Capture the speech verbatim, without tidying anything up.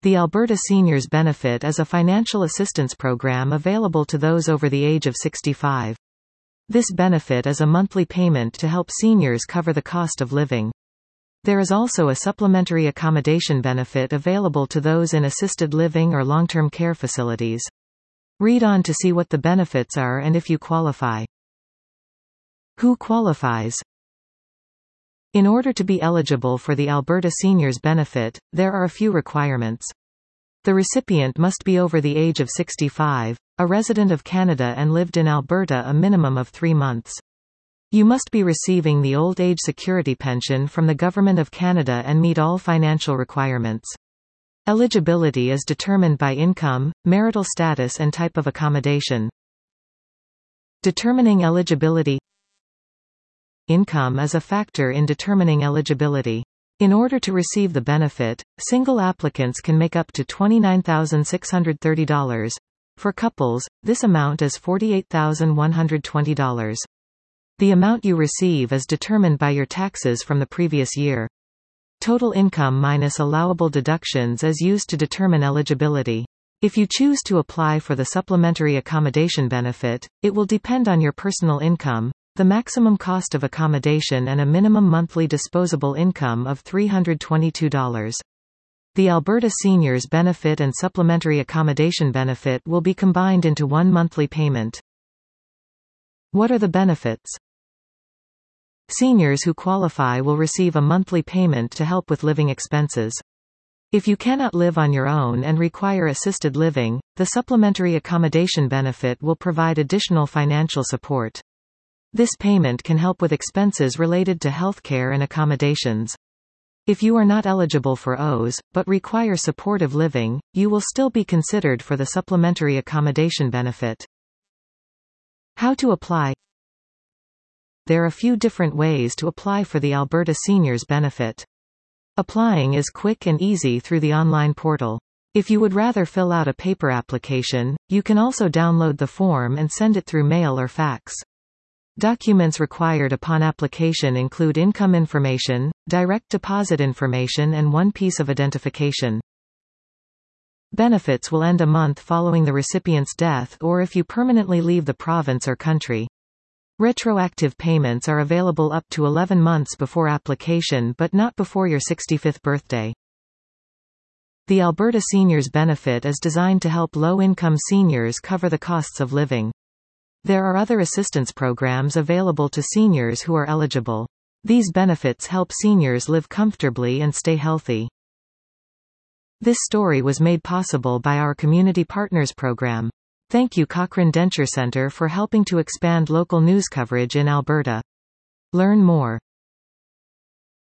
The Alberta Seniors Benefit is a financial assistance program available to those over the age of sixty-five. This benefit is a monthly payment to help seniors cover the cost of living. There is also a supplementary accommodation benefit available to those in assisted living or long-term care facilities. Read on to see what the benefits are and if you qualify. Who qualifies? In order to be eligible for the Alberta Seniors Benefit, there are a few requirements. The recipient must be over the age of sixty-five, a resident of Canada and lived in Alberta a minimum of three months. You must be receiving the Old Age Security Pension from the Government of Canada and meet all financial requirements. Eligibility is determined by income, marital status and type of accommodation. Determining eligibility. Income is a factor in determining eligibility. In order to receive the benefit, single applicants can make up to twenty-nine thousand six hundred thirty dollars. For couples, this amount is forty-eight thousand one hundred twenty dollars. The amount you receive is determined by your taxes from the previous year. Total income minus allowable deductions is used to determine eligibility. If you choose to apply for the supplementary accommodation benefit, it will depend on your personal income, the maximum cost of accommodation and a minimum monthly disposable income of three hundred twenty-two dollars. The Alberta Seniors Benefit and Supplementary Accommodation Benefit will be combined into one monthly payment. What are the benefits? Seniors who qualify will receive a monthly payment to help with living expenses. If you cannot live on your own and require assisted living, the Supplementary Accommodation Benefit will provide additional financial support. This payment can help with expenses related to healthcare and accommodations. If you are not eligible for O S, but require supportive living, you will still be considered for the Supplementary Accommodation Benefit. How to apply? There are a few different ways to apply for the Alberta Seniors Benefit. Applying is quick and easy through the online portal. If you would rather fill out a paper application, you can also download the form and send it through mail or fax. Documents required upon application include income information, direct deposit information and one piece of identification. Benefits will end a month following the recipient's death or if you permanently leave the province or country. Retroactive payments are available up to eleven months before application but not before your sixty-fifth birthday. The Alberta Seniors Benefit is designed to help low-income seniors cover the costs of living. There are other assistance programs available to seniors who are eligible. These benefits help seniors live comfortably and stay healthy. This story was made possible by our Community Partners program. Thank you Cochrane Denture Centre for helping to expand local news coverage in Alberta. Learn more.